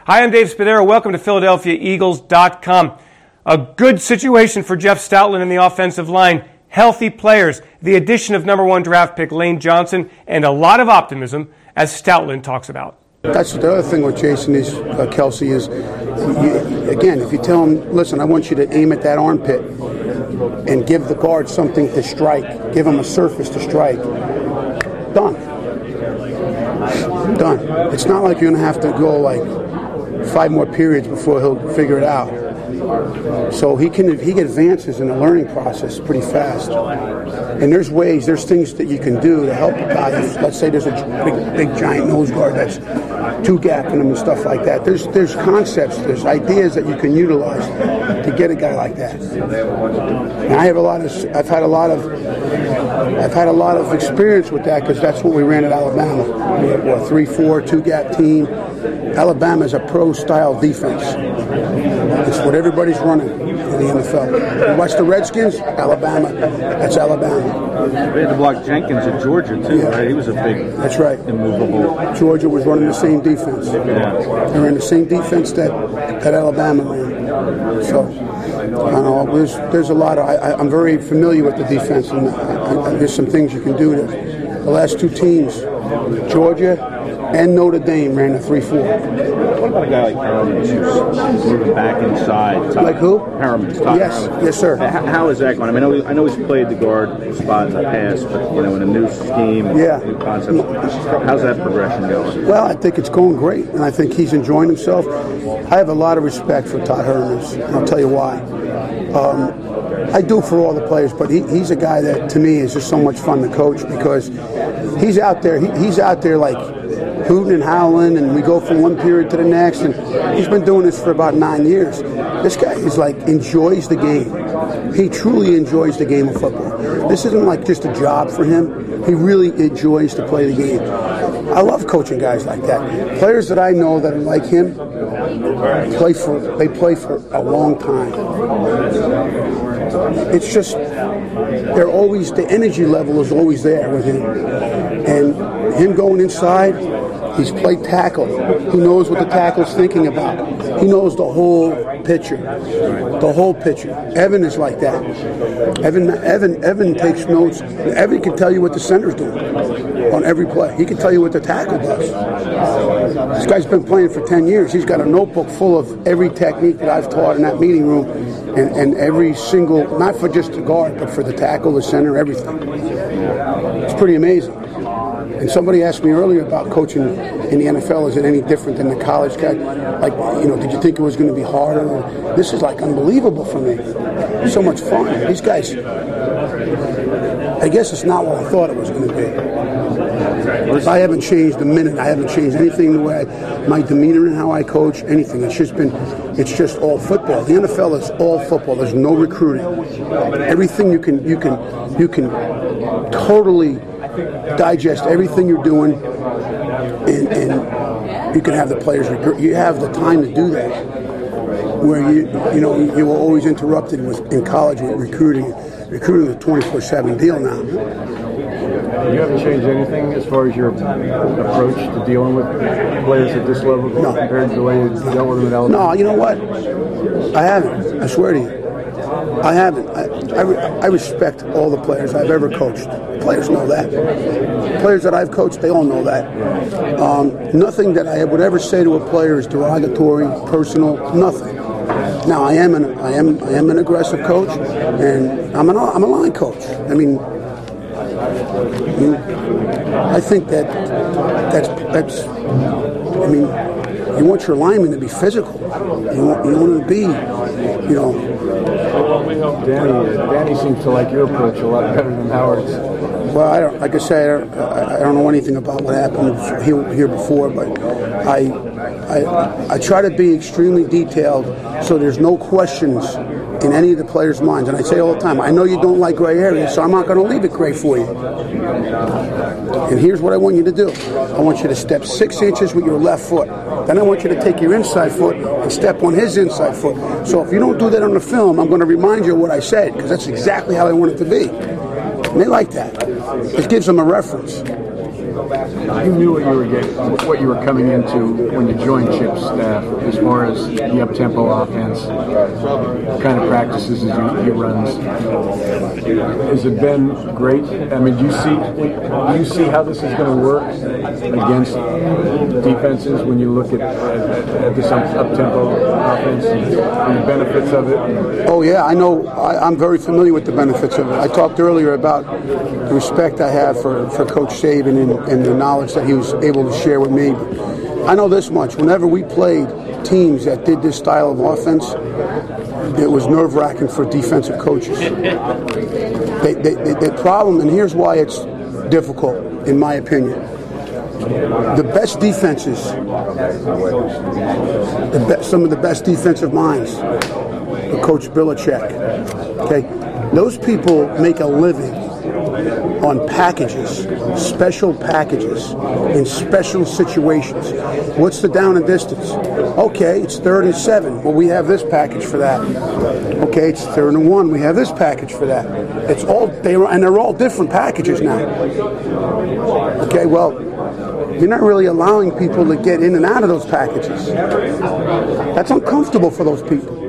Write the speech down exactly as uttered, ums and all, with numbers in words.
Hi, I'm Dave Spadaro. Welcome to Philadelphia Eagles dot com. A good situation for Jeff Stoutland in the offensive line. Healthy players, the addition of number one draft pick Lane Johnson, and a lot of optimism, as Stoutland talks about. That's the other thing with Jason is, uh, Kelsey, is, you, again, if you tell him, listen, I want you to aim at that armpit and give the guard something to strike, give him a surface to strike, done. Done. It's not like you're going to have to go like five more periods before he'll figure it out. So he can he advances in the learning process pretty fast. And there's ways, there's things that you can do to help a guy. If, let's say there's a big, big giant nose guard that's two gapping him and stuff like that. There's there's concepts, there's ideas that you can utilize to get a guy like that. And I have a lot of I've had a lot of I've had a lot of experience with that because that's what we ran at Alabama. We had a three four, two gap team. Alabama is a pro-style defense. It's what everybody's running in the N F L. You watch the Redskins, Alabama. That's Alabama. They had to block Jenkins at Georgia, too, yeah. Right? He was a big, That's right. immovable. Georgia was running the same defense. Yeah. They ran the same defense that, that Alabama ran. So, I don't know, there's, there's a lot of, I, I'm very familiar with the defense, and I, I, there's some things you can do. To, the last two teams, Georgia and Notre Dame, ran a three four. What about a guy like Perriman who's moving back inside? Top, like who? Perriman. Yes, Perriman. yes, sir. How, how is that going? I mean, I know, I know he's played the guard spot in the past, but you know, in a new scheme, and yeah. new concept. How's that progression going? Well, I think it's going great, and I think he's enjoying himself. I have a lot of respect for Todd Herman, and I'll tell you why. Um, I do for all the players, but he, he's a guy that, to me, is just so much fun to coach because he's out there. He, he's out there like hooting and howling, and we go from one period to the next, and he's been doing this for about nine years. This guy is like, enjoys the game. He truly enjoys the game of football. This isn't like just a job for him. He really enjoys to play the game. I love coaching guys like that. Players that I know that are like him play for they play for a long time. It's just they're always the energy level is always there with him, and him going inside. He's played tackle. He knows what the tackle's thinking about. He knows the whole picture. The whole picture. Evan is like that. Evan Evan, Evan takes notes. Evan can tell you what the center's doing on every play. He can tell you what the tackle does. This guy's been playing for ten years. He's got a notebook full of every technique that I've taught in that meeting room, and, and every single, not for just the guard, but for the tackle, the center, everything. It's pretty amazing. And somebody asked me earlier about coaching in the N F L. Is it any different than the college guy? Like, you know, did you think it was going to be harder? This is like unbelievable for me. It's so much fun. These guys, I guess it's not what I thought it was going to be. I haven't changed a minute. I haven't changed anything the way I, my demeanor and how I coach, anything. It's just been, it's just all football. The N F L is all football. There's no recruiting. Everything you can, you can, you can totally digest everything you're doing, and, and you can have the players recruit. You have the time to do that. Where you, you know, you were always interrupted with in college with recruiting. Recruiting is a twenty-four seven deal now. You haven't changed anything as far as your approach to dealing with players at this level no. compared to the way you dealt with them at Alabama? No, you know what? I haven't. I swear to you. I haven't. I, I, re- I respect all the players I've ever coached. Players know that. Players that I've coached, they all know that. Um, nothing that I would ever say to a player is derogatory, personal, nothing. Now, I am an I am I am an aggressive coach, and I'm an I'm a line coach. I mean, I, mean, I think that that's that's. I mean, you want your linemen to be physical. You want you want them to be, you know. Danny, Danny seems to like your approach a lot better than Howard's. Well, I don't, like I say, I don't, I don't know anything about what happened here, here before, but I, I, I try to be extremely detailed so there's no questions in any of the players' minds. And I say all the time, I know you don't like gray areas, so I'm not going to leave it gray for you. And here's what I want you to do. I want you to step six inches with your left foot. Then I want you to take your inside foot and step on his inside foot. So if you don't do that on the film, I'm going to remind you of what I said, because that's exactly how I want it to be. And they like that. It gives them a reference. You knew what you were getting, what you were coming into when you joined Chip's staff, as far as the up-tempo offense, the kind of practices that he runs. Has it been great? I mean, do you see do you see how this is going to work against defenses when you look at, at, at this up-tempo offense and the benefits of it? Oh yeah, I know. I, I'm very familiar with the benefits of it. I talked earlier about the respect I have for, for Coach Saban and, and the knowledge that he was able to share with me. I know this much. Whenever we played teams that did this style of offense, it was nerve-wracking for defensive coaches. They, they, they, the problem, and here's why it's difficult, in my opinion. The best defenses, the be- some of the best defensive minds, the Coach Belichick, okay, those people make a living on packages, special packages, in special situations. What's the down and distance? Okay, it's third and seven. Well, we have this package for that. Okay, it's third and one. We have this package for that. It's all they and they're all different packages now. Okay, well, you're not really allowing people to get in and out of those packages. That's uncomfortable for those people.